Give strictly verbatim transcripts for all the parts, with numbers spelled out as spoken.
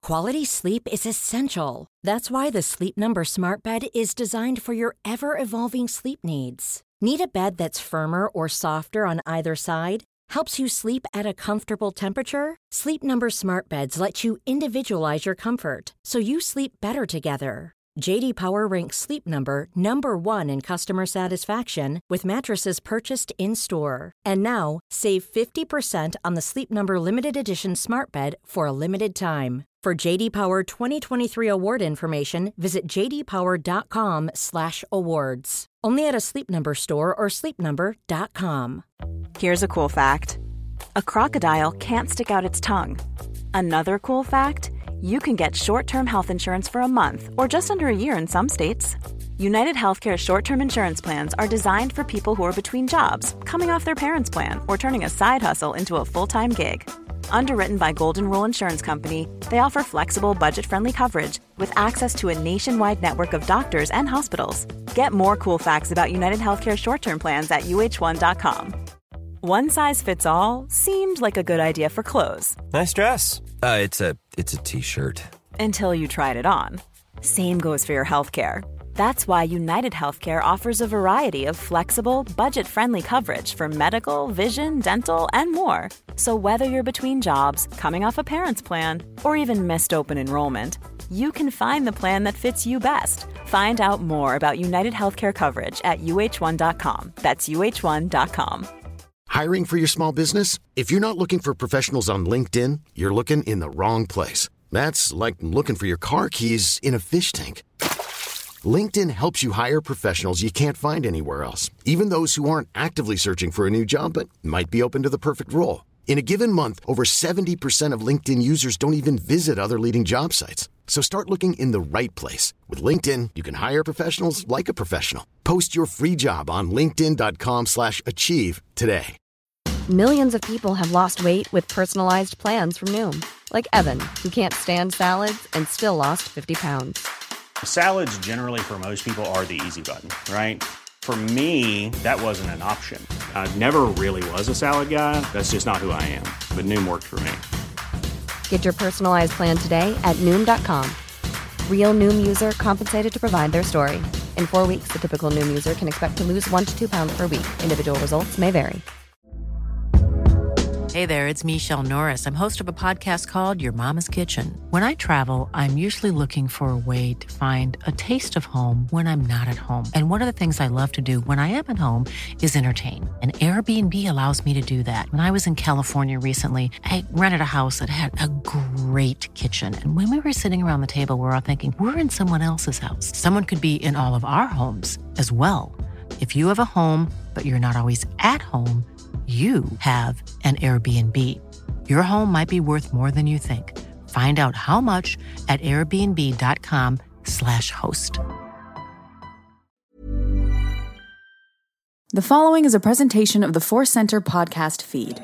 Quality sleep is essential. That's why the Sleep Number Smart Bed is designed for your ever-evolving sleep needs. Need a bed that's firmer or softer on either side? Helps you sleep at a comfortable temperature? Sleep Number Smart Beds let you individualize your comfort, so you sleep better together. J D Power ranks Sleep Number number one in customer satisfaction with mattresses purchased in-store. And now, save fifty percent on the Sleep Number Limited Edition Smart Bed for a limited time. For J D Power twenty twenty-three award information, visit j d power dot com slash awards. Only at a Sleep Number store or sleep number dot com. Here's a cool fact. A crocodile can't stick out its tongue. Another cool fact, you can get short-term health insurance for a month or just under a year in some states. United Healthcare short-term insurance plans are designed for people who are between jobs, coming off their parents' plan, or turning a side hustle into a full-time gig. Underwritten by Golden Rule Insurance Company, they offer flexible, budget-friendly coverage with access to a nationwide network of doctors and hospitals. Get more cool facts about United Healthcare short-term plans at u h one dot com. One size fits all seemed like a good idea for clothes. Nice dress. Uh, it's a it's a t-shirt. Until you tried it on. Same goes for your healthcare. That's why United Healthcare offers a variety of flexible, budget-friendly coverage for medical, vision, dental, and more. So whether you're between jobs, coming off a parent's plan, or even missed open enrollment, you can find the plan that fits you best. Find out more about United Healthcare coverage at u h one dot com. That's u h one dot com. Hiring for your small business? If you're not looking for professionals on LinkedIn, you're looking in the wrong place. That's like looking for your car keys in a fish tank. LinkedIn helps you hire professionals you can't find anywhere else, even those who aren't actively searching for a new job but might be open to the perfect role. In a given month, over seventy percent of LinkedIn users don't even visit other leading job sites. So start looking in the right place. With LinkedIn, you can hire professionals like a professional. Post your free job on linkedin dot com slash achieve today. Millions of people have lost weight with personalized plans from Noom. Like Evan, who can't stand salads and still lost fifty pounds. Salads generally for most people are the easy button, right? For me, that wasn't an option. I never really was a salad guy. That's just not who I am. But Noom worked for me. Get your personalized plan today at Noom dot com. Real Noom user compensated to provide their story. In four weeks, the typical Noom user can expect to lose one to two pounds per week. Individual results may vary. Hey there, it's Michelle Norris. I'm host of a podcast called Your Mama's Kitchen. When I travel, I'm usually looking for a way to find a taste of home when I'm not at home. And one of the things I love to do when I am at home is entertain. And Airbnb allows me to do that. When I was in California recently, I rented a house that had a great kitchen. And when we were sitting around the table, we were all thinking, we're in someone else's house. Someone could be in all of our homes as well. If you have a home, but you're not always at home, you have an Airbnb. Your home might be worth more than you think. Find out how much at airbnb dot com slash host. The following is a presentation of the Force Center podcast feed.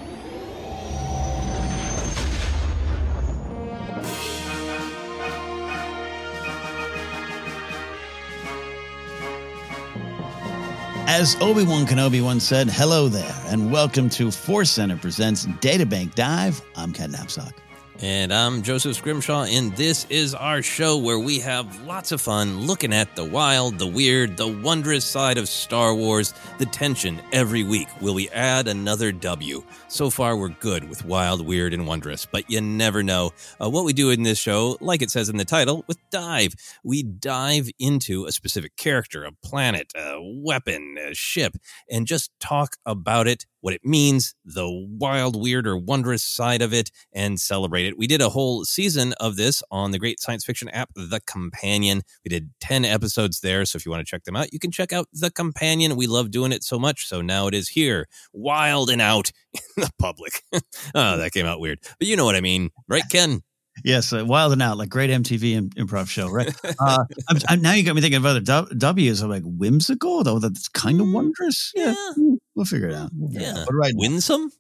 As Obi-Wan Kenobi once said, hello there, and welcome to Force Center Presents Databank Dive. I'm Ken Knapsack. And I'm Joseph Scrimshaw, and this is our show where we have lots of fun looking at the wild, the weird, the wondrous side of Star Wars, the tension every week. Will we add another W? So far, we're good with wild, weird, and wondrous, but you never know. Uh, what we do in this show, like it says in the title, with Dive, we dive into a specific character, a planet, a weapon, a ship, and just talk about it, what it means, the wild, weird, or wondrous side of it, and celebrate it. We did a whole season of this on the great science fiction app, The Companion. We did ten episodes there, so if you want to check them out, you can check out The Companion. We love doing it so much, so now it is here, wild and out in the public. Oh, that came out weird. But you know what I mean, right, Ken? Yes, uh, wild and out, like great M T V im- improv show, right? Uh, I'm, I'm, now you got me thinking of other w- W's. I'm like, whimsical, though that's kind of wondrous. Yeah, yeah. We'll figure it out. We'll figure yeah. it out. But right Winsome?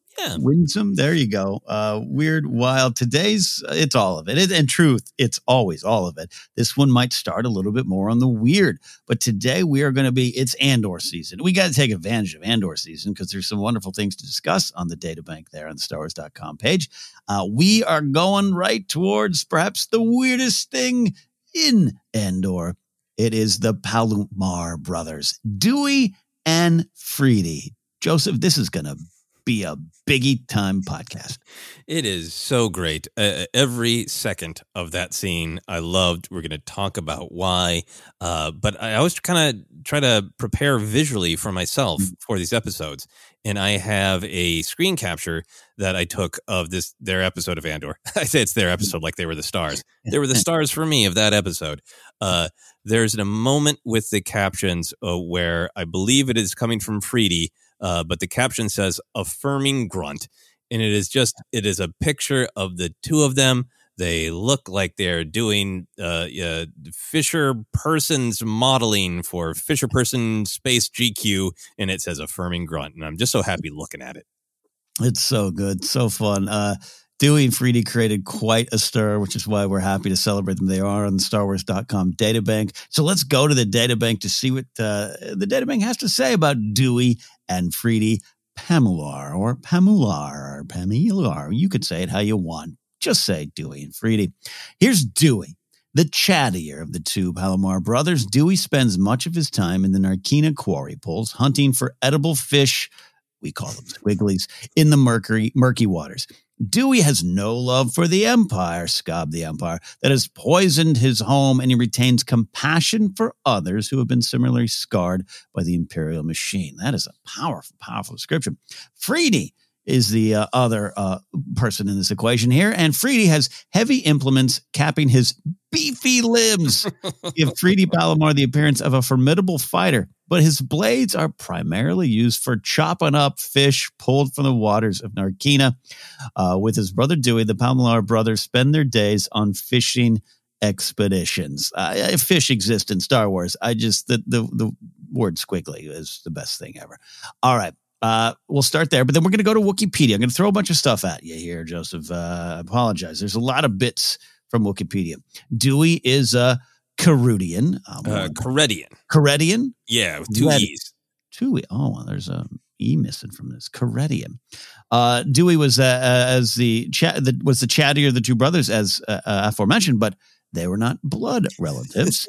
Yeah. Winsome. There you go. Uh, weird, wild. Today's, it's all of it. it. In truth, it's always all of it. This one might start a little bit more on the weird. But today we are going to be, it's Andor season. We got to take advantage of Andor season because there's some wonderful things to discuss on the databank there on the Star Wars dot com page. Uh, we are going right towards perhaps the weirdest thing in Andor. It is the Palomar brothers, Dewey and Freedy. Joseph, this is going to be a biggie time podcast. It is so great. Uh, every second of that scene I loved. We're going to talk about why. Uh, but I always kind of try to prepare visually for myself for these episodes. And I have a screen capture that I took of this their episode of Andor. I say it's their episode like they were the stars. They were the stars for me of that episode. Uh, there's a moment with the captions uh, where I believe it is coming from Freedy, uh, but the caption says affirming grunt. And it is just, it is a picture of the two of them. They look like they're doing uh, uh, Fisher Person's modeling for Fisher Person Space G Q, and it says affirming grunt. And I'm just so happy looking at it. It's so good. So fun. Uh, Dewey and Freedy created quite a stir, which is why we're happy to celebrate them. They are on the Star Wars dot com databank. So let's go to the databank to see what uh, the databank has to say about Dewey and Freedy Pamular or Pamular or Pamular. You could say it how you want. Just say Dewey and Freedy. Here's Dewey, the chattier of the two Palomar brothers. Dewey spends much of his time in the Narkina quarry pools hunting for edible fish, we call them squigglies, in the murky, murky waters. Dewey has no love for the Empire, Scob the Empire, that has poisoned his home, and he retains compassion for others who have been similarly scarred by the Imperial machine. That is a powerful, powerful description. Freedy is the uh, other uh, person in this equation here, and Freedy has heavy implements capping his beefy limbs, give Freedy Palomar the appearance of a formidable fighter, but his blades are primarily used for chopping up fish pulled from the waters of Narkina. Uh, with his brother Dewey, the Palomar brothers spend their days on fishing expeditions. Uh, fish exist in Star Wars. I just, the, the, the word squiggly is the best thing ever. All right. Uh, we'll start there, but then we're going to go to Wikipedia. I'm going to throw a bunch of stuff at you here, Joseph. Uh, I apologize. There's a lot of bits from Wikipedia. Dewey is a Carudian. Um, uh, Caredian. Caredian? Yeah, with two Red- E's. Two E. Oh, well, there's a E missing from this. Caredian. Uh, Dewey was uh, as the, cha- the was the chattier of the two brothers, as uh, uh, aforementioned, but they were not blood relatives.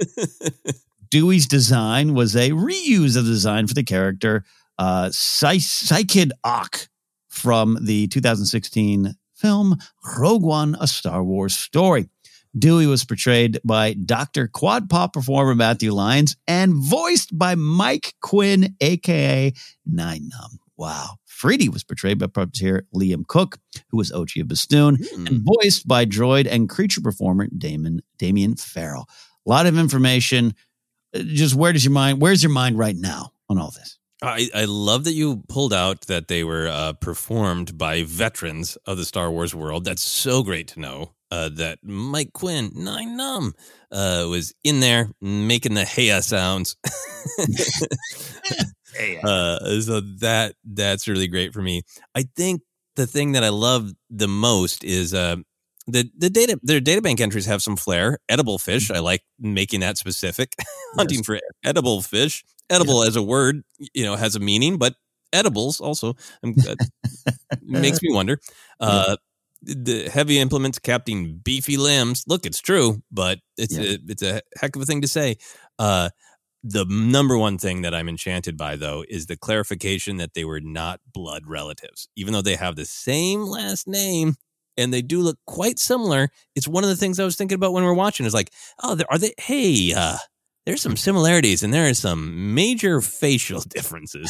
Dewey's design was a reuse of the design for the character Uh, Sykid Ock from the two thousand sixteen film Rogue One, A Star Wars Story. Dewey was portrayed by Doctor Quad Pop performer Matthew Lyons and voiced by Mike Quinn, a k a. Nine Numb. Wow. Freedy was portrayed by puppeteer Liam Cook, who was Ochi of Bastoon, mm. and voiced by droid and creature performer Damon, Damien Farrell. A lot of information. Just where does your mind, where's your mind right now on all this? I, I love that you pulled out that they were uh, performed by veterans of the Star Wars world. That's so great to know uh, that Mike Quinn, Nine Numb, uh, was in there making the heya sounds. uh, so that that's really great for me. I think the thing that I love the most is uh, the the data. Their databank entries have some flair. Edible fish. I like making that specific. Hunting yes. for edible fish. Edible yeah. as a word, you know, has a meaning, but edibles also um, uh, makes me wonder. Uh, the heavy implements captain beefy limbs. Look, it's true, but it's yeah. a, it's a heck of a thing to say. Uh, the number one thing that I'm enchanted by, though, is the clarification that they were not blood relatives, even though they have the same last name and they do look quite similar. It's one of the things I was thinking about when we were watching. Is like, oh, are they? Hey. Uh, There's some similarities, and there are some major facial differences.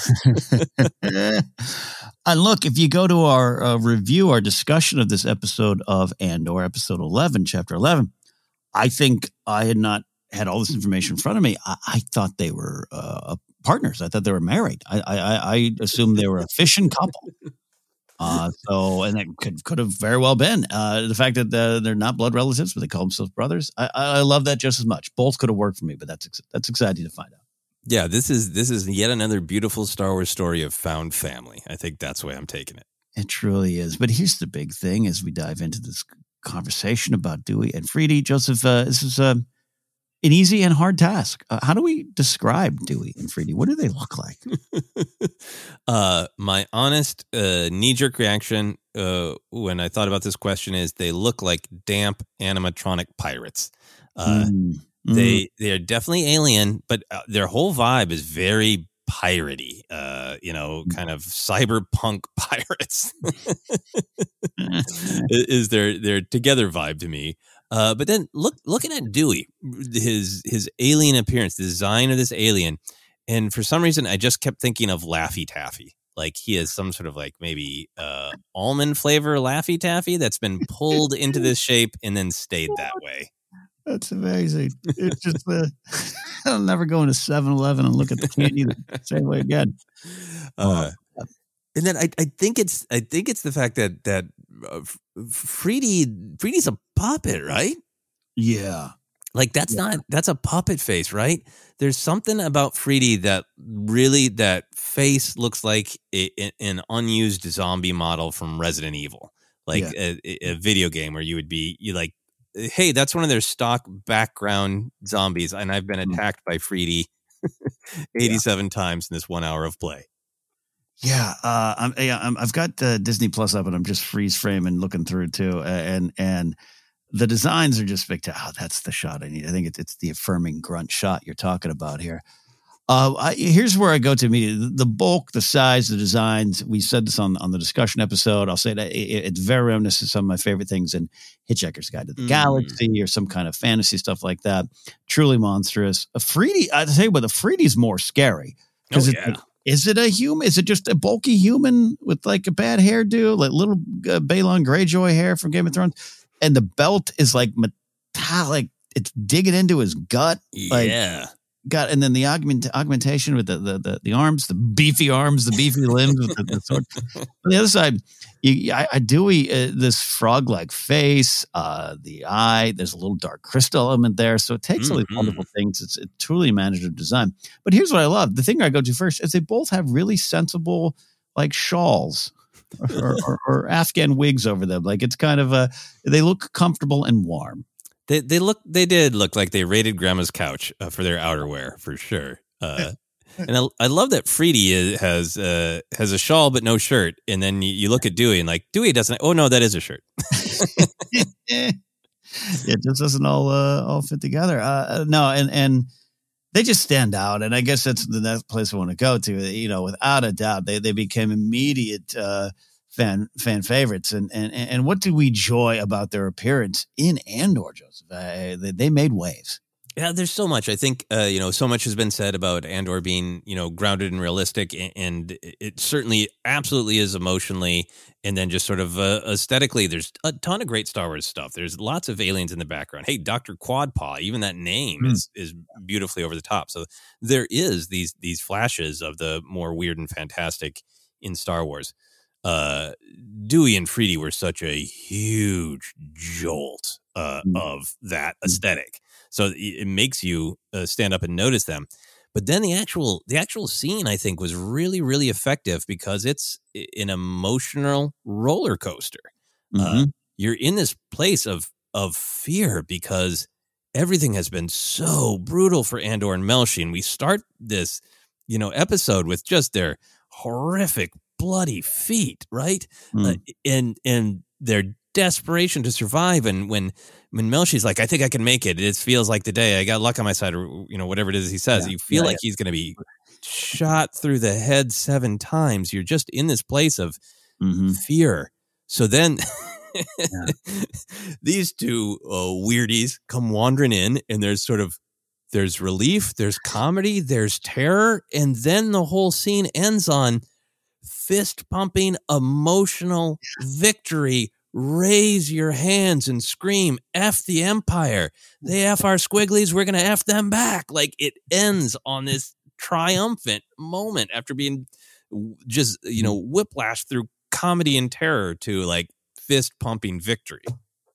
And look, if you go to our uh, review, our discussion of this episode of Andor, episode eleven, chapter eleven, I think I had not had all this information in front of me. I, I thought they were uh, partners. I thought they were married. I, I, I assumed they were a fishing couple. Uh, so, and it could could have very well been uh, the fact that the, they're not blood relatives, but they call themselves brothers. I, I love that just as much. Both could have worked for me, but that's that's exciting to find out. Yeah, this is this is yet another beautiful Star Wars story of found family. I think that's the way I'm taking it. It truly is. But here's the big thing as we dive into this conversation about Dewey and Freedy. Joseph, uh, this is uh, an easy and hard task. Uh, how do we describe Dewey and Freedy? What do they look like? uh, my honest uh, knee-jerk reaction uh, when I thought about this question is they look like damp animatronic pirates. Uh, mm. They they are definitely alien, but uh, their whole vibe is very piratey, uh, you know, kind of cyberpunk pirates is their their together vibe to me. Uh, but then look looking at Dewey, his his alien appearance, the design of this alien, and for some reason I just kept thinking of Laffy Taffy. Like he has some sort of like maybe uh, almond flavor Laffy Taffy that's been pulled into this shape and then stayed that way. That's amazing. It's just, uh, I'll never go into seven eleven and look at the candy the same way again. Uh, oh. And then I, I think it's, I think it's the fact that, that uh, Freedy, Freedy's a puppet, right? Yeah. Like that's yeah. not, that's a puppet face, right? There's something about Freedy that really, that face looks like a, a, an unused zombie model from Resident Evil, like yeah. a, a video game where you would be, you like, hey, that's one of their stock background zombies, and I've been attacked by Freedy eighty-seven yeah. times in this one hour of play. Yeah, uh, I'm, yeah I'm, I've got uh, Disney Plus up, and I'm just freeze framing looking through too, uh, and and the designs are just spectacular. Oh, that's the shot I need. I think it's, it's the affirming grunt shot you're talking about here. Uh, I, here's where I go to immediately. The, the bulk, the size, the designs. We said this on, on the discussion episode. I'll say that it, it's very reminiscent of some of my favorite things in Hitchhiker's Guide to the mm. Galaxy or some kind of fantasy stuff like that. Truly monstrous. A Freedy, I tell you what, the Freedy's more scary. Oh, yeah. It, is it a human? Is it just a bulky human with like a bad hairdo, like little uh, Balon Greyjoy hair from Game of Thrones? And the belt is like metallic. It's digging into his gut. Like, yeah. Got and then the augment, augmentation with the, the the the arms, the beefy arms, the beefy limbs with the, the sword. On the other side, you, I, I do uh, this frog-like face, uh, the eye. There's a little dark crystal element there, so it takes mm-hmm. all these wonderful things. It's, it's truly imaginative design. But here's what I love: the thing I go to first is they both have really sensible, like shawls or, or, or Afghan wigs over them. Like it's kind of a they look comfortable and warm. They they look they did look like they raided Grandma's couch uh, for their outerwear for sure. Uh, and I, I love that Freedy is, has uh, has a shawl but no shirt. And then you, you look at Dewey and like Dewey doesn't. Oh no, that is a shirt. It just doesn't all uh, all fit together. Uh, no, and and they just stand out. And I guess that's the next place I want to go to. You know, without a doubt, they they became immediate. Uh, Fan fan favorites, and and and what do we enjoy about their appearance in Andor, Joseph? Uh, they, they made waves. Yeah, there's so much. I think uh, you know, so much has been said about Andor being you know grounded and realistic, and, and it certainly absolutely is emotionally, and then just sort of uh, aesthetically. There's a ton of great Star Wars stuff. There's lots of aliens in the background. Hey, Doctor Quadpaw, even that name mm. is is beautifully over the top. So there is these these flashes of the more weird and fantastic in Star Wars. Uh, Dewey and Freedy were such a huge jolt uh, mm. of that aesthetic, so it, it makes you uh, stand up and notice them. But then the actual the actual scene, I think, was really really effective because it's an emotional roller coaster. Mm-hmm. Uh, you're in this place of of fear because everything has been so brutal for Andor and Melshi, and we start this you know episode with just their horrific. Bloody feet, right? Mm. Uh, and and their desperation to survive. And when when Melshi's like, I think I can make it. It feels like the day I got luck on my side, or you know whatever it is he says. Yeah. You feel yeah, like yeah. he's going to be shot through the head seven times. You're just in this place of mm-hmm. fear. So then these two uh, weirdies come wandering in, and there's sort of there's relief, there's comedy, there's terror, and then the whole scene ends on. Fist pumping, emotional victory. Raise your hands and scream, F the Empire. They F our squigglies. We're going to F them back. Like it ends on this triumphant moment after being just, you know, whiplashed through comedy and terror to like fist pumping victory.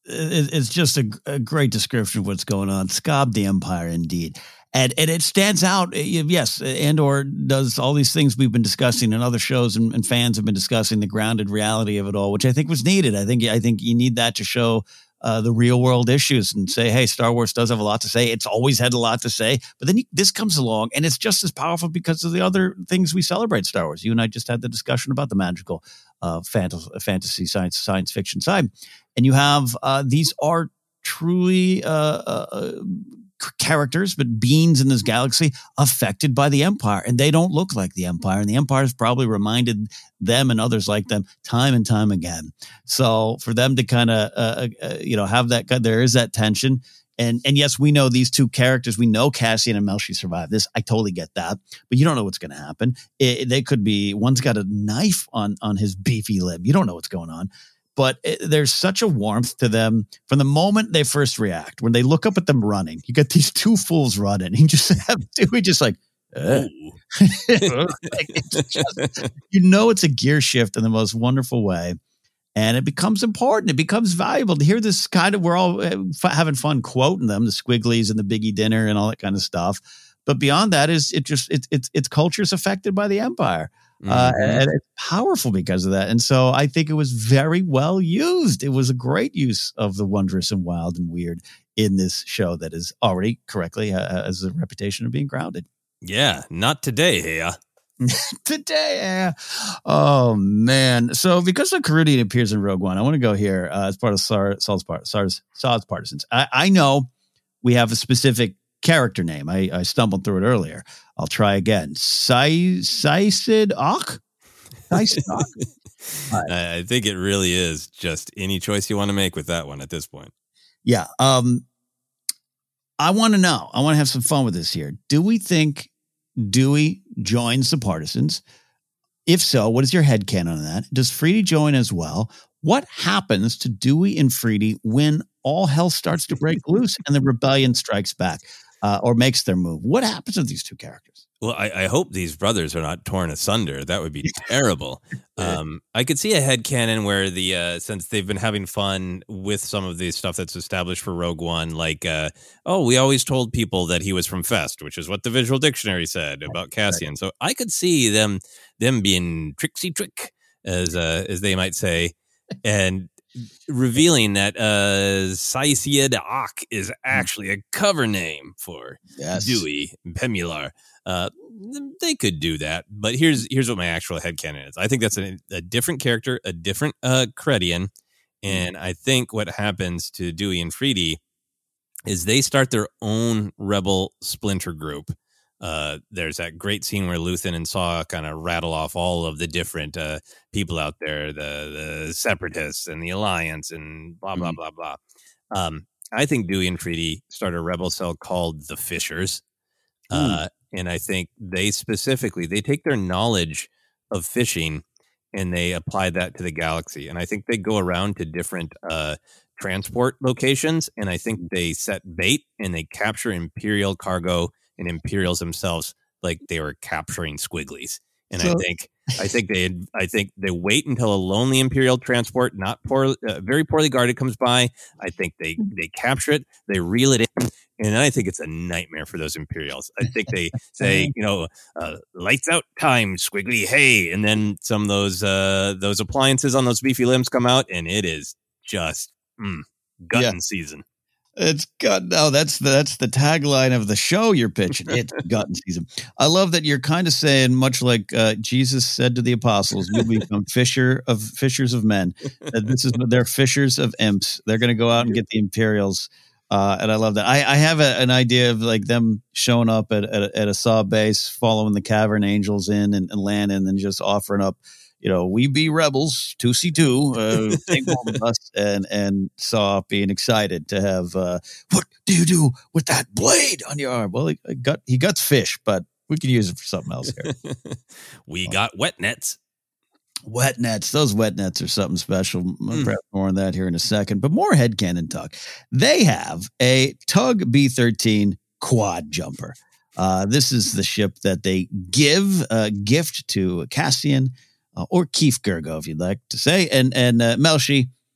it, it's just a, a great description of what's going on. Scob the Empire, indeed. And and it stands out. Yes, Andor does all these things we've been discussing in other shows, and, and fans have been discussing the grounded reality of it all, which I think was needed. I think I think you need that to show uh, the real world issues and say, hey, Star Wars does have a lot to say. It's always had a lot to say. But then you, this comes along, and it's just as powerful because of the other things we celebrate Star Wars. You and I just had the discussion about the magical uh, fantasy, fantasy science science fiction side, and you have uh, these are truly. Uh, uh, characters, but beings in this galaxy affected by the Empire, and they don't look like the Empire, and the Empire has probably reminded them and others like them time and time again. So for them to kind of uh, uh, you know have that, there is that tension, and and yes, we know these two characters, we know Cassian and Melshi survived this. I totally get that, but you don't know what's going to happen. It, they could be, one's got a knife on on his beefy limb. You don't know what's going on. But it, there's such a warmth to them from the moment they first react. When they look up at them running, you got these two fools running. You just have Dewey just like, uh. like just, you know, it's a gear shift in the most wonderful way. And it becomes important. It becomes valuable to hear this kind of, we're all uh, f- having fun quoting them, the Squigglies and the Biggie Dinner and all that kind of stuff. But beyond that is it just, it, it's, it's culture's affected by the Empire. Uh, mm-hmm. And it's powerful because of that. And so I think it was very well used. It was a great use of the wondrous and wild and weird in this show that is already correctly uh, has a reputation of being grounded. Yeah, not today, yeah. Today, yeah. Oh, man. So because the Carudian appears in Rogue One, I want to go here uh, as part of Sar- Saul's, part- Sar's, Saul's Partisans. I-, I know we have a specific character name. I, I stumbled through it earlier. I'll try again. Saisid Ak? I think it really is just any choice you want to make with that one at this point. Yeah. Um, I want to know. I want to have some fun with this here. Do we think Dewey joins the Partisans? If so, what is your headcanon on that? Does Freedy join as well? What happens to Dewey and Freedy when all hell starts to break loose and the rebellion strikes back? Uh, or makes their move? What happens to these two characters? Well, I, I hope these brothers are not torn asunder. That would be terrible. Um, I could see a headcanon where the uh, since they've been having fun with some of the stuff that's established for Rogue One, like, uh, oh, we always told people that he was from Fest, which is what the Visual Dictionary said about Cassian. Right. So I could see them them being tricksy trick, as uh, as they might say, and revealing that uh, Saisid Ak is actually a cover name for yes. Dewey Pemular. Uh, they could do that, but here's here's what my actual headcanon is. I think that's a, a different character, a different uh, Credian, and I think what happens to Dewey and Freedy is they start their own rebel splinter group. Uh, there's that great scene where Luthen and Saw kind of rattle off all of the different uh, people out there, the, the Separatists and the Alliance and blah, blah, mm-hmm. blah, blah. Um, I think Dewey and Freedy start a rebel cell called the Fishers. Mm. Uh, and I think they specifically, they take their knowledge of fishing and they apply that to the galaxy. And I think they go around to different uh, transport locations. And I think they set bait and they capture Imperial cargo and Imperials themselves, like they were capturing Squigglies. And so, I think, I think they, I think they wait until a lonely Imperial transport, not poor, uh, very poorly guarded, comes by. I think they, they capture it, they reel it in, and I think it's a nightmare for those Imperials. I think they say, you know, uh, lights out time, Squiggly, hey, and then some of those, uh, those appliances on those beefy limbs come out, and it is just mm, gutting yeah. season. It's gut. No, that's the, that's the tagline of the show you're pitching. It's gut season. I love that you're kind of saying, much like uh, Jesus said to the apostles, "You become fisher of fishers of men." Uh, this is they're fishers of imps. They're going to go out and get the Imperials, uh, and I love that. I, I have a, an idea of like them showing up at at, at a Saw base, following the Cavern Angels in and, and landing, and just offering up. You know, we be rebels, two C two, uh, take hold of us, and and Saw being excited to have. Uh, what do you do with that blade on your arm? Well, he got he guts fish, but we can use it for something else here. we got wet nets. Wet nets. Those wet nets are something special. Mm. Perhaps more on that here in a second. But more headcanon talk. They have a Tug B thirteen quad jumper. Uh, this is the ship that they give a gift to Cassian. Uh, or Keith Gergo, if you'd like to say. And and uh, Melshi,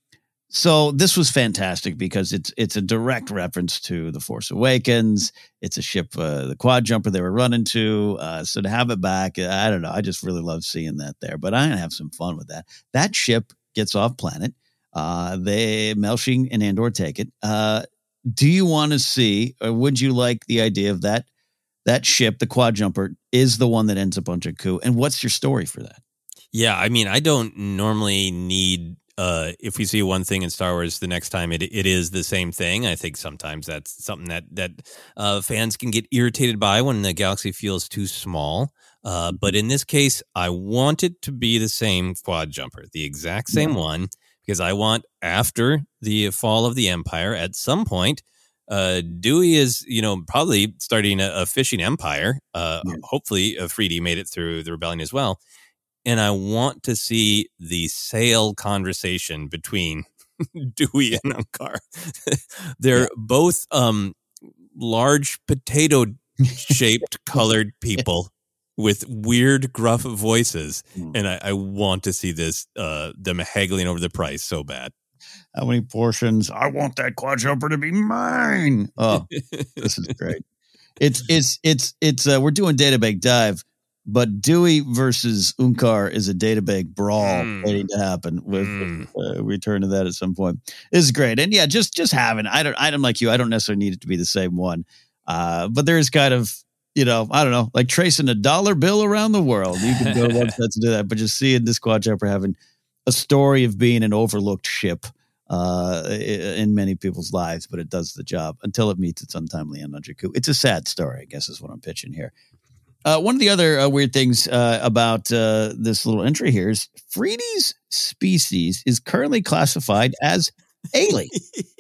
So this was fantastic because it's it's a direct reference to The Force Awakens. It's a ship, uh, the quad jumper they were running to. Uh, so to have it back, I don't know. I just really love seeing that there. But I'm gonna have some fun with that. That ship gets off planet. Uh, they Melshi and Andor take it. Uh, do you want to see, or would you like the idea of that that ship, the quad jumper, is the one that ends up on Jakku? And what's your story for that? Yeah, I mean, I don't normally need. Uh, if we see one thing in Star Wars, the next time it it is the same thing. I think sometimes that's something that that uh, fans can get irritated by when the galaxy feels too small. Uh, but in this case, I want it to be the same quad jumper, the exact same yeah. one, because I want after the fall of the Empire, at some point, uh, Dewey is you know probably starting a, a fishing empire. Uh, yeah. Hopefully, uh, Freedy made it through the rebellion as well. And I want to see the sail conversation between Dewey and Unkar. They're yeah. both um, large potato-shaped colored people with weird, gruff voices. Mm. And I, I want to see this, uh, them haggling over the price so bad. How many portions? I want that quad jumper to be mine. Oh, this is great. It's, it's, it's, it's, uh, we're doing Databank Dive. But Dewey versus Unkar is a databank brawl mm. waiting to happen. With mm. uh, return to that at some point. This is great, and yeah, just just having. I don't. I'm like you. I don't necessarily need it to be the same one, uh, but there is kind of you know I don't know like tracing a dollar bill around the world. You can go to websites and do that, but just seeing this quad jumper having a story of being an overlooked ship uh, in many people's lives, but it does the job until it meets its untimely end on Jakku. It's a sad story, I guess, is what I'm pitching here. Uh, one of the other uh, weird things uh, about uh, this little entry here is Freedy's species is currently classified as alien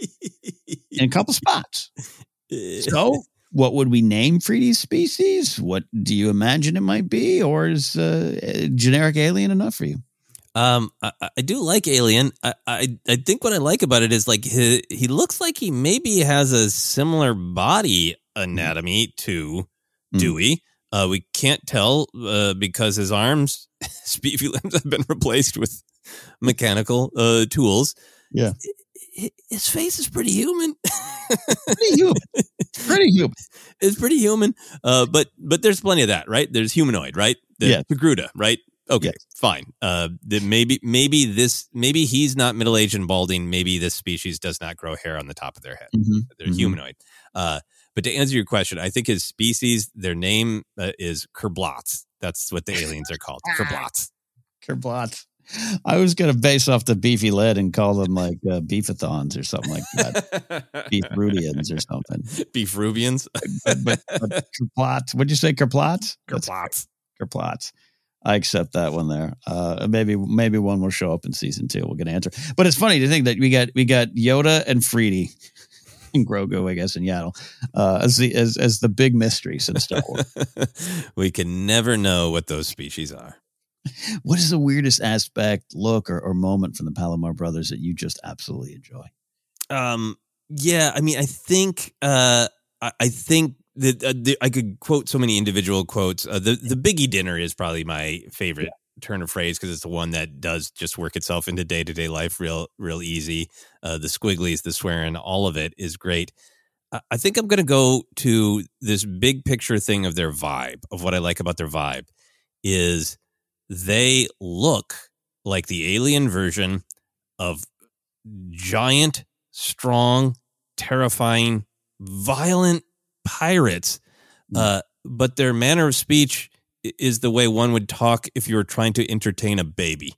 in a couple spots. So what would we name Freedy's species? What do you imagine it might be? Or is uh, generic alien enough for you? Um, I, I do like Alien. I, I I think what I like about it is like he, he looks like he maybe has a similar body anatomy to mm. Dewey. Uh, we can't tell uh, because his arms, his beefy limbs, have been replaced with mechanical uh, tools. Yeah, his face is pretty human. pretty human. Pretty human. It's pretty human. Uh, but but there's plenty of that, right? There's humanoid, right? The yeah. Togruta, right? Okay, yes. Fine. Uh, the, maybe maybe this maybe he's not middle aged and balding. Maybe this species does not grow hair on the top of their head. Mm-hmm. They're mm-hmm. humanoid. Uh, But to answer your question, I think his species, their name uh, is Kerblots. That's what the aliens are called. Kerblots. Kerblots. I was going to base off the beefy lead and call them like uh, beefathons or something like that. Beef Rudians or something. Beef Rubians. but, but, but Kerblots. What'd you say? Kerblots? Kerblots. Kerblots. I accept that one there. Uh, maybe maybe one will show up in season two. We'll get an answer. But it's funny to think that we got we got Yoda and Freedy. And Grogu, I guess, and Yaddle, uh, as the as as the big mysteries in Star Wars. We can never know what those species are. What is the weirdest aspect, look, or, or moment from the Palomar brothers that you just absolutely enjoy? Um, yeah, I mean, I think, uh, I, I think that uh, the, I could quote so many individual quotes. Uh, the the Biggie dinner is probably my favorite. Yeah. Turn of phrase because it's the one that does just work itself into day-to-day life real real easy. Uh, the squigglies, the swearing, all of it is great. I, I think I'm going to go to this big picture thing of their vibe, of what I like about their vibe, is they look like the alien version of giant, strong, terrifying, violent pirates, uh, but their manner of speech is the way one would talk if you were trying to entertain a baby.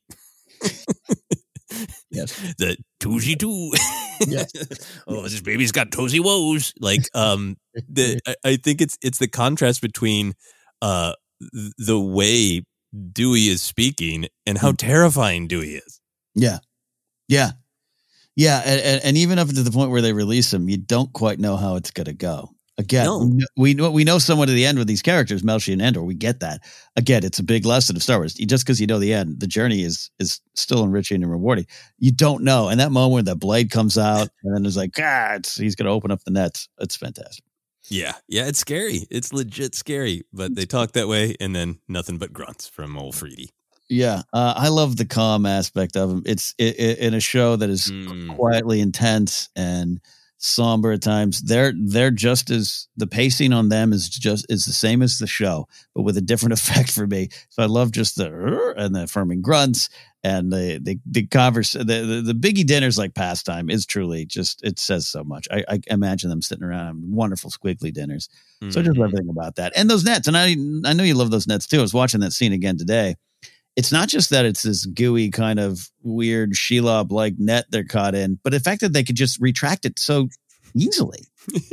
Yes. The toosy too. Yes. Oh, this baby's got toesy woes. Like, um, the, I, I think it's, it's the contrast between, uh, the way Dewey is speaking and how terrifying Dewey is. Yeah. Yeah. Yeah. And, and, and even up to the point where they release him, you don't quite know how it's going to go. Again, no. we know we know someone to the end with these characters, Melshi and Andor. We get that. Again, it's a big lesson of Star Wars. Just because you know the end, the journey is is still enriching and rewarding. You don't know, and that moment when that blade comes out, and then it's like, ah, it's, he's going to open up the nets. It's fantastic. Yeah, yeah, it's scary. It's legit scary. But they talk that way, and then nothing but grunts from old Freedy. Yeah, uh, I love the calm aspect of him. It's it, it, in a show that is mm. quietly intense and somber at times. They're they're just as the pacing on them is just is the same as the show, but with a different effect for me. So I love just the and the affirming grunts and the the the converse. The, the the Biggie dinners like pastime is truly just it says so much. I, I imagine them sitting around having wonderful squiggly dinners. Mm-hmm. So I just love everything about that and those nets. And I I know you love those nets too. I was watching that scene again today. It's not just that it's this gooey kind of weird Shelob-like net they're caught in, but the fact that they could just retract it so easily.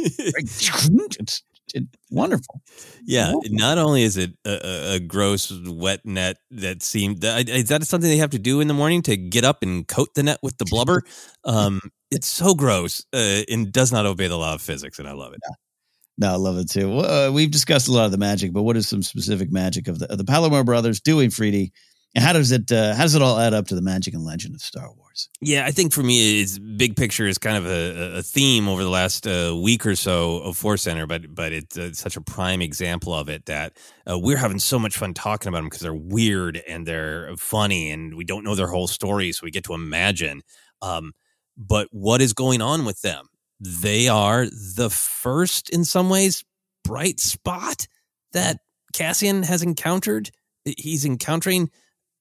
it's, it's wonderful. Yeah. Wonderful. Not only is it a, a gross, wet net that seemed, is that something they have to do in the morning to get up and coat the net with the blubber? Um, it's so gross uh, and does not obey the law of physics, and I love it. Yeah. No, I love it too. Well, uh, we've discussed a lot of the magic, but what is some specific magic of the of the Palomar brothers doing, Freedy? And how does it uh, how does it all add up to the magic and legend of Star Wars? Yeah, I think for me, it's big picture is kind of a, a theme over the last uh, week or so of Force Center, but but it's uh, such a prime example of it that uh, we're having so much fun talking about them because they're weird and they're funny and we don't know their whole story, so we get to imagine. Um, but what is going on with them? They are the first, in some ways, bright spot that Cassian has encountered. He's encountering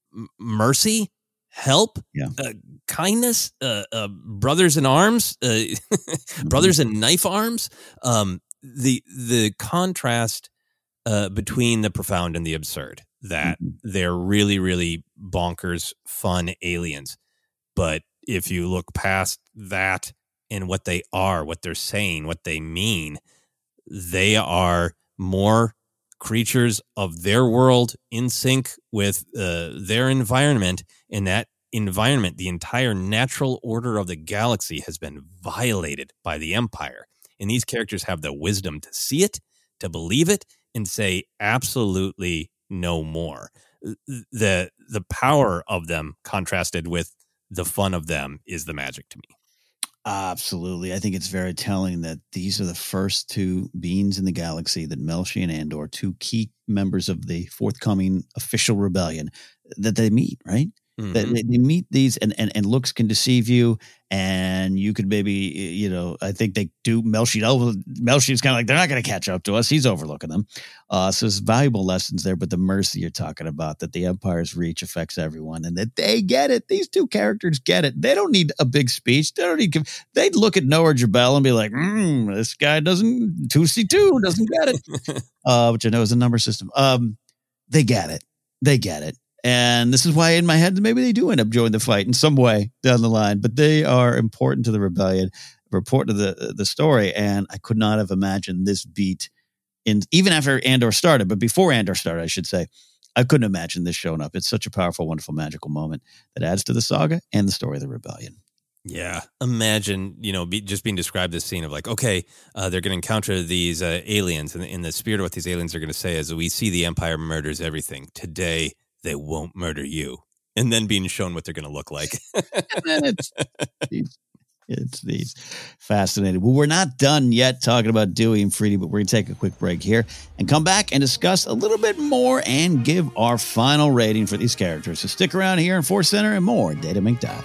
mercy, help, yeah. uh, kindness, uh, uh, brothers in arms, uh, mm-hmm. brothers in knife arms. Um, the the contrast uh, between the profound and the absurd, that mm-hmm. they're really, really bonkers, fun aliens. But if you look past that, and what they are, what they're saying, what they mean, they are more creatures of their world in sync with uh, their environment. In that environment, the entire natural order of the galaxy has been violated by the Empire. And these characters have the wisdom to see it, to believe it, and say absolutely no more. The, the power of them contrasted with the fun of them is the magic to me. Absolutely. I think it's very telling that these are the first two beings in the galaxy that Melshi and Andor, two key members of the forthcoming official rebellion, that they meet, right? Mm-hmm. That they, they meet these and, and, and looks can deceive you. And you could maybe, you know, I think they do. Melshi, Melshi's kind of like, they're not going to catch up to us. He's overlooking them. Uh, so there's valuable lessons there. But the mercy you're talking about, that the Empire's reach affects everyone and that they get it. These two characters get it. They don't need a big speech. They don't need, they'd look at Noah Jabal and be like, mm, this guy doesn't, two C two doesn't get it, uh, which I know is a number system. Um, they get it. They get it. And this is why in my head, maybe they do end up joining the fight in some way down the line, but they are important to the rebellion, important to the, the story. And I could not have imagined this beat in, even after Andor started, but before Andor started, I should say, I couldn't imagine this showing up. It's such a powerful, wonderful, magical moment that adds to the saga and the story of the rebellion. Yeah. Imagine, you know, be, just being described this scene of like, okay, uh, they're going to encounter these uh, aliens. And in the spirit of what these aliens are going to say is, we see the Empire murders everything. Today, they won't murder you. And then being shown what they're going to look like. it's, it's, it's these fascinating. Well, we're not done yet talking about Dewey and Freedy, but we're going to take a quick break here and come back and discuss a little bit more and give our final rating for these characters. So stick around here in Force Center and more Data Mink Dial.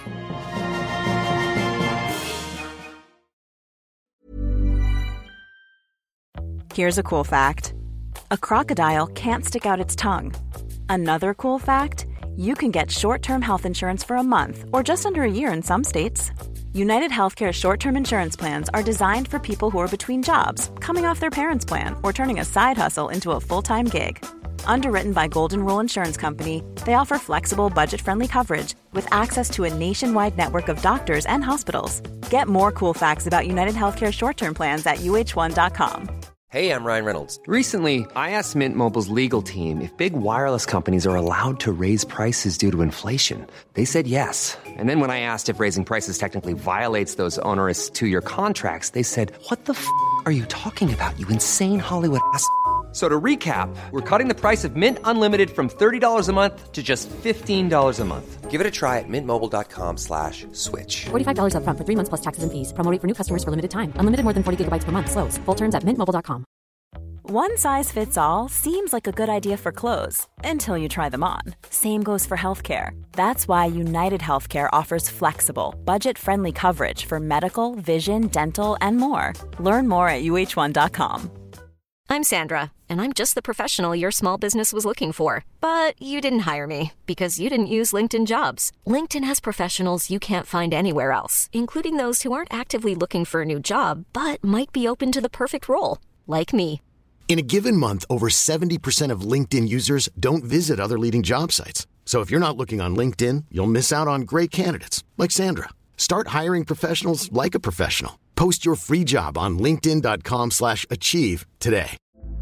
Here's a cool fact. A crocodile can't stick out its tongue. Another cool fact, you can get short-term health insurance for a month or just under a year in some states. United Healthcare short-term insurance plans are designed for people who are between jobs, coming off their parents' plan, or turning a side hustle into a full-time gig. Underwritten by Golden Rule Insurance Company, they offer flexible, budget-friendly coverage with access to a nationwide network of doctors and hospitals. Get more cool facts about United Healthcare short-term plans at U H one dot com. Hey, I'm Ryan Reynolds. Recently, I asked Mint Mobile's legal team if big wireless companies are allowed to raise prices due to inflation. They said yes. And then when I asked if raising prices technically violates those onerous two-year contracts, they said, what the f*** are you talking about, you insane Hollywood ass f- So to recap, we're cutting the price of Mint Unlimited from thirty dollars a month to just fifteen dollars a month. Give it a try at mintmobile.com slash switch. forty-five dollars up front for three months plus taxes and fees. Promo rate for new customers for limited time. Unlimited more than forty gigabytes per month. Slows full terms at mint mobile dot com. One size fits all seems like a good idea for clothes until you try them on. Same goes for healthcare. That's why United Healthcare offers flexible, budget-friendly coverage for medical, vision, dental, and more. Learn more at U H one dot com. I'm Sandra, and I'm just the professional your small business was looking for. But you didn't hire me because you didn't use LinkedIn Jobs. LinkedIn has professionals you can't find anywhere else, including those who aren't actively looking for a new job, but might be open to the perfect role, like me. In a given month, over seventy percent of LinkedIn users don't visit other leading job sites. So if you're not looking on LinkedIn, you'll miss out on great candidates like Sandra. Start hiring professionals like a professional. Post your free job on linkedin dot com slash achieve today.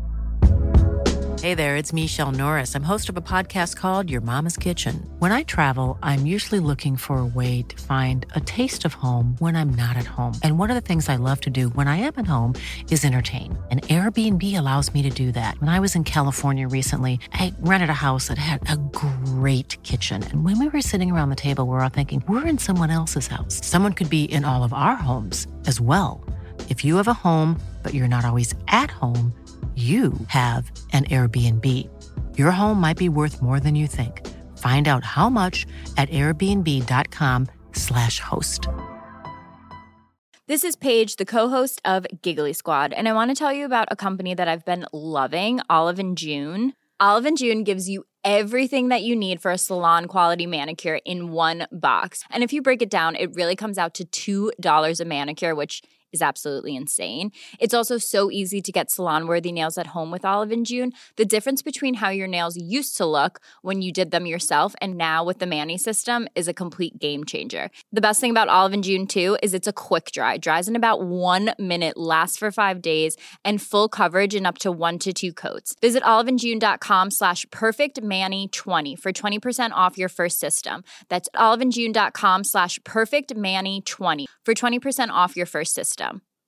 Hey there, it's Michelle Norris. I'm host of a podcast called Your Mama's Kitchen. When I travel, I'm usually looking for a way to find a taste of home when I'm not at home. And one of the things I love to do when I am at home is entertain. And Airbnb allows me to do that. When I was in California recently, I rented a house that had a great kitchen. And when we were sitting around the table, we were all thinking, we're in someone else's house. Someone could be in all of our homes as well. If you have a home, but you're not always at home, you have an Airbnb. Your home might be worth more than you think. Find out how much at airbnb.com slash host. This is Paige, the co-host of Giggly Squad, and I want to tell you about a company that I've been loving, Olive and June. Olive and June gives you everything that you need for a salon-quality manicure in one box. And if you break it down, it really comes out to two dollars a manicure, which is absolutely insane. It's also so easy to get salon-worthy nails at home with Olive and June. The difference between how your nails used to look when you did them yourself and now with the Mani system is a complete game changer. The best thing about Olive and June, too, is it's a quick dry. Dries in about one minute, lasts for five days, and full coverage in up to one to two coats. Visit oliveandjune.com slash perfectmani20 for twenty percent off your first system. That's oliveandjune.com slash perfectmani20 for twenty percent off your first system.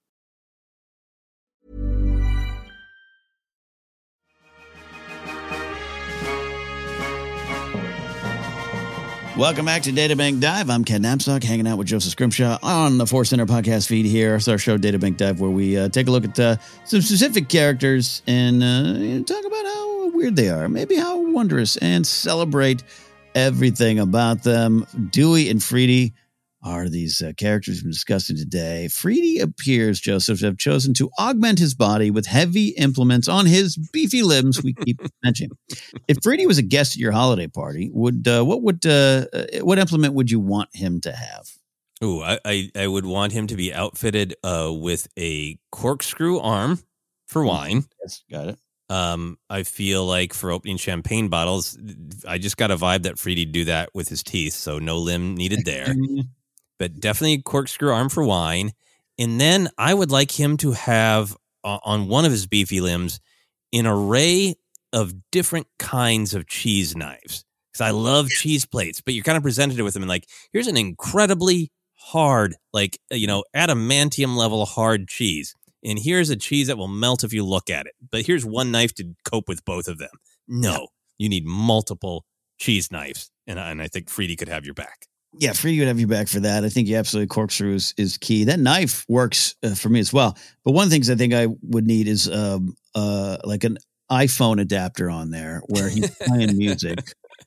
Welcome back to Databank Dive. I'm Ken Knapsack, hanging out with Joseph Scrimshaw on the Force Center podcast feed here. It's our show, Databank Dive, where we uh, take a look at uh, some specific characters and uh, talk about how weird they are, maybe how wondrous, and celebrate everything about them. Dewey and Freedy are these uh, characters we're discussing today. Freedy appears, Joseph, to have chosen to augment his body with heavy implements on his beefy limbs. We keep mentioning. If Freedy was a guest at your holiday party, would uh, what would uh, what implement would you want him to have? Ooh, I, I I would want him to be outfitted uh, with a corkscrew arm for wine. Yes, got it. Um, I feel like for opening champagne bottles, I just got a vibe that Freedy'd do that with his teeth, so no limb needed there. But definitely corkscrew arm for wine. And then I would like him to have uh, on one of his beefy limbs an array of different kinds of cheese knives. Because I love cheese plates, but you're kind of presented with them and like, here's an incredibly hard, like, you know, adamantium level hard cheese. And here's a cheese that will melt if you look at it. But here's one knife to cope with both of them. No, you need multiple cheese knives. And, and I think Freedy could have your back. Yeah, Freedy would have you back for that. I think you absolutely corkscrew is, is key. That knife works uh, for me as well. But one of the things I think I would need is um, uh, like an iPhone adapter on there where he's playing music.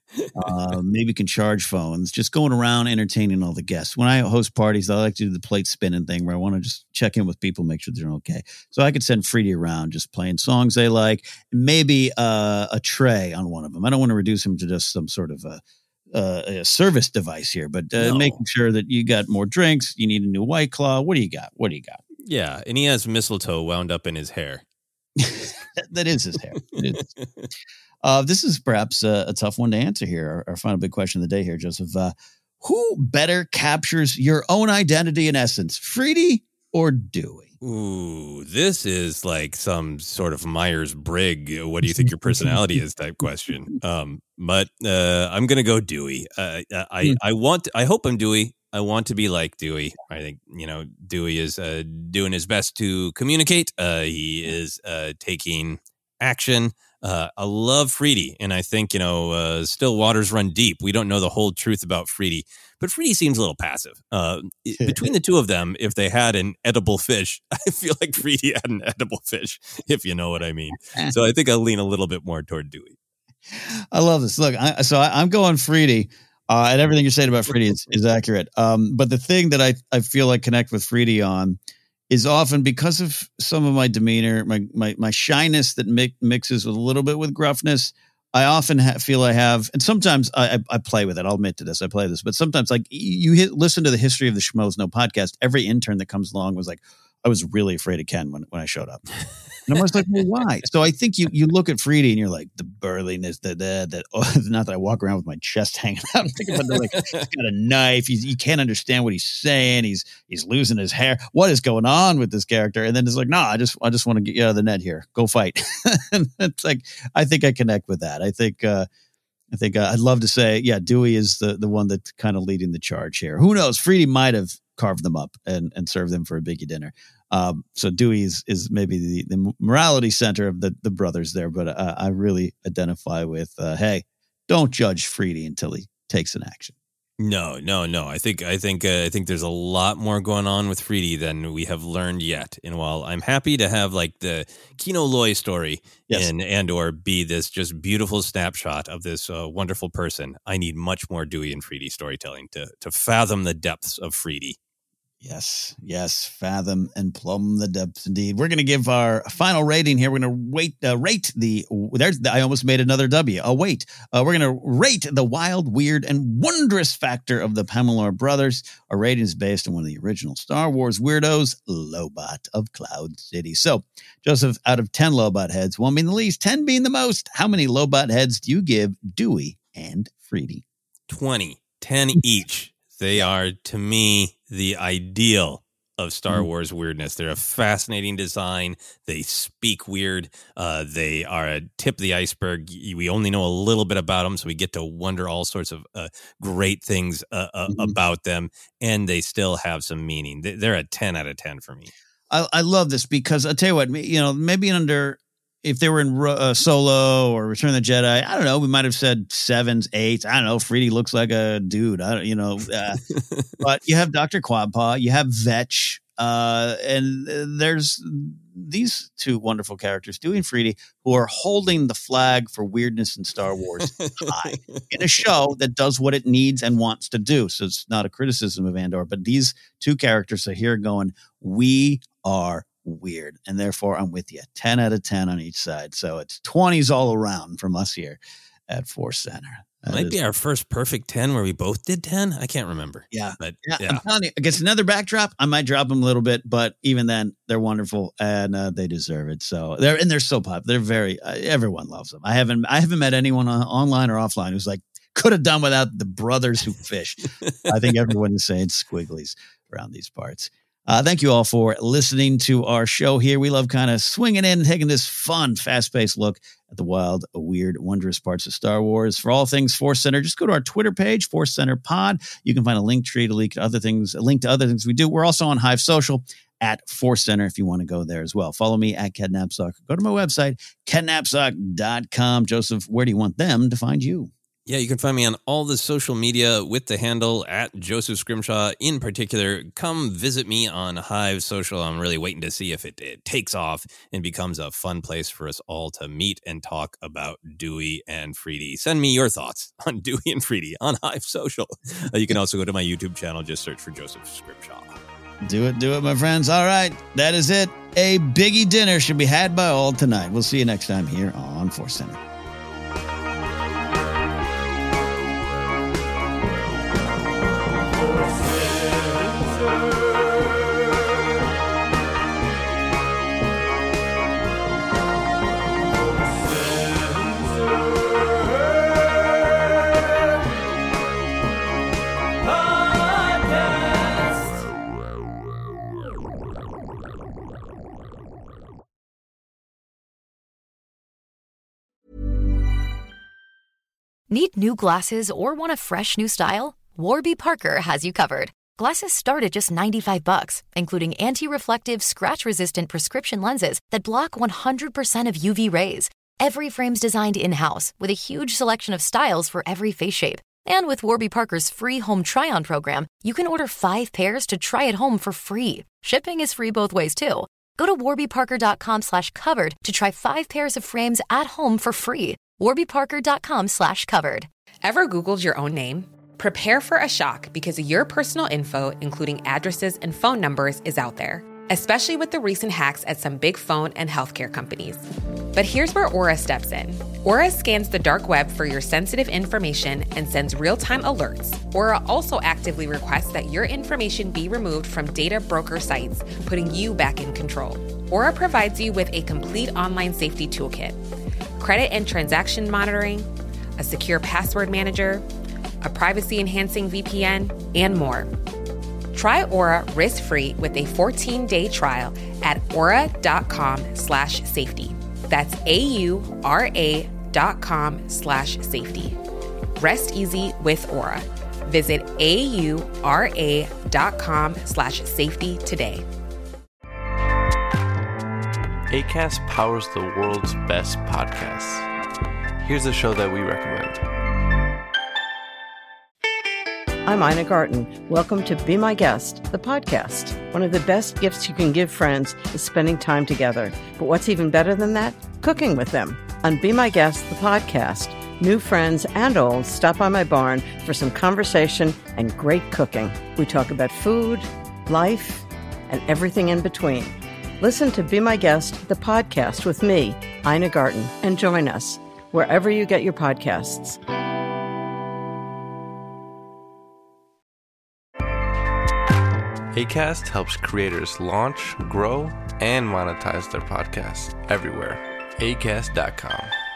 Uh, maybe can charge phones, just going around entertaining all the guests. When I host parties, I like to do the plate spinning thing where I want to just check in with people, make sure they're okay. So I could send Freedy around just playing songs they like, maybe uh, a tray on one of them. I don't want to reduce him to just some sort of a Uh, a service device here, but uh, no. making sure that you got more drinks, you need a new White Claw. What do you got? What do you got? Yeah, and he has mistletoe wound up in his hair. That is his hair. It is. Uh, this is perhaps a, a tough one to answer here. Our, our final big question of the day here, Joseph. Uh, who better captures your own identity in essence, Freedy or Dewey? Ooh, this is like some sort of Myers-Briggs, what do you think your personality is type question. Um, but uh, I'm going to go Dewey. Uh, I, I want, I hope I'm Dewey. I want to be like Dewey. I think, you know, Dewey is uh, doing his best to communicate. Uh, he is uh, taking action. Uh, I love Freedy, and I think, you know, uh, still waters run deep. We don't know the whole truth about Freedy, but Freedy seems a little passive. Uh, between the two of them, if they had an edible fish, I feel like Freedy had an edible fish, if you know what I mean. So I think I'll lean a little bit more toward Dewey. I love this. Look, I, so I, I'm going Freedy, uh, and everything you're saying about Freedy is, is accurate. Um, but the thing that I, I feel I connect with Freedy on is often because of some of my demeanor, my my, my shyness that mi- mixes with a little bit with gruffness. I often ha- feel I have, and sometimes I, I, I play with it. I'll admit to this. I play this, but sometimes like you hit, listen to the History of the Schmoes No podcast. Every intern that comes along was like, I was really afraid of Ken when, when I showed up. And I'm always like, well, why? So I think you you look at Freedy and you're like, the burliness, the, the, the oh, not that I walk around with my chest hanging out. I'm thinking about the, like, he's got a knife. He's, you can't understand what he's saying. He's he's losing his hair. What is going on with this character? And then it's like, no, I just I just want to get you out of the net here. Go fight. And it's like, I think I connect with that. I think, uh, I think uh, I'd love to say, yeah, Dewey is the, the one that's kind of leading the charge here. Who knows? Freedy might have carved them up and, and served them for a biggie dinner. Um, so Dewey is, is maybe the, the morality center of the, the brothers there, but uh, I really identify with, uh, hey, don't judge Freedy until he takes an action. No, no, no. I think I think uh, I think there's a lot more going on with Freedy than we have learned yet. And while I'm happy to have like the Kino Loy story yes. and and or be this just beautiful snapshot of this uh, wonderful person, I need much more Dewey and Freedy storytelling to to fathom the depths of Freedy. Yes, yes, fathom and plumb the depths indeed. We're going to give our final rating here. We're going to wait, uh, rate the, there's, I almost made another W. Oh, wait. Uh, we're going to rate the wild, weird, and wondrous factor of the Pamelor brothers. Our rating is based on one of the original Star Wars weirdos, Lobot of Cloud City. So, Joseph, out of ten Lobot heads, one being the least, ten being the most, how many Lobot heads do you give Dewey and Freedy? twenty, ten each. They are, to me, the ideal of Star Wars weirdness. They're a fascinating design. They speak weird. Uh, they are a tip of the iceberg. We only know a little bit about them, so we get to wonder all sorts of uh, great things uh, uh, mm-hmm. about them, and they still have some meaning. They're a ten out of ten for me. I, I love this because I'll tell you what, you know, maybe under... if they were in uh, Solo or Return of the Jedi, I don't know. We might have said sevens, eights. I don't know. Freedy looks like a dude. I don't, you know. Uh, but you have Doctor Quadpaw, you have Vetch, uh, and there's these two wonderful characters, Dewey and Freedy, who are holding the flag for weirdness in Star Wars high in a show that does what it needs and wants to do. So it's not a criticism of Andor, but these two characters are here going, we are weird, and therefore I'm with you. ten out of ten on each side. So it's twenties all around from us here at Force Center. That might is, be our first perfect ten where we both did ten. I can't remember. Yeah. But yeah, yeah. I'm telling you, against another backdrop, I might drop them a little bit, but even then they're wonderful and uh, they deserve it. So they're, and they're so popular. They're very, uh, everyone loves them. I haven't, I haven't met anyone on, online or offline who's like, could have done without the brothers who fish. I think everyone is saying squigglies around these parts. Uh, thank you all for listening to our show here. We love kind of swinging in and taking this fun, fast-paced look at the wild, weird, wondrous parts of Star Wars. For all things Force Center, just go to our Twitter page, Force Center Pod. You can find a link tree to link to other things, a link to other things we do. We're also on Hive Social at Force Center if you want to go there as well. Follow me at Ken Napzok. Go to my website, ken napzok dot com. Joseph, where do you want them to find you? Yeah, you can find me on all the social media with the handle at Joseph Scrimshaw. In particular, come visit me on Hive Social. I'm really waiting to see if it, it takes off and becomes a fun place for us all to meet and talk about Dewey and Freedy. Send me your thoughts on Dewey and Freedy on Hive Social. Uh, you can also go to my YouTube channel. Just search for Joseph Scrimshaw. Do it, do it, my friends. All right, that is it. A biggie dinner should be had by all tonight. We'll see you next time here on Force Center. Need new glasses or want a fresh new style? Warby Parker has you covered. Glasses start at just ninety-five bucks, including anti-reflective, scratch-resistant prescription lenses that block one hundred percent of U V rays. Every frame's designed in-house with a huge selection of styles for every face shape. And with Warby Parker's free home try-on program, you can order five pairs to try at home for free. Shipping is free both ways, too. Go to warbyparker.com slash covered to try five pairs of frames at home for free. warbyparker.com slash covered. Ever Googled your own name? Prepare for a shock because your personal info, including addresses and phone numbers, is out there, especially with the recent hacks at some big phone and healthcare companies. But here's where Aura steps in. Aura scans the dark web for your sensitive information and sends real-time alerts. Aura also actively requests that your information be removed from data broker sites, putting you back in control. Aura provides you with a complete online safety toolkit, credit and transaction monitoring, a secure password manager, a privacy-enhancing V P N, and more. Try Aura risk-free with a fourteen-day trial at aura.com slash safety. That's A-U-R-A dot com slash safety. Rest easy with Aura. Visit A-U-R-A dot com slash safety today. Acast powers the world's best podcasts. Here's a show that we recommend. I'm Ina Garten. Welcome to Be My Guest, the podcast. One of the best gifts you can give friends is spending time together. But what's even better than that? Cooking with them. On Be My Guest, the podcast, new friends and old stop by my barn for some conversation and great cooking. We talk about food, life, and everything in between. Listen to Be My Guest, the podcast with me, Ina Garten, and join us wherever you get your podcasts. Acast helps creators launch, grow, and monetize their podcasts everywhere. acast dot com.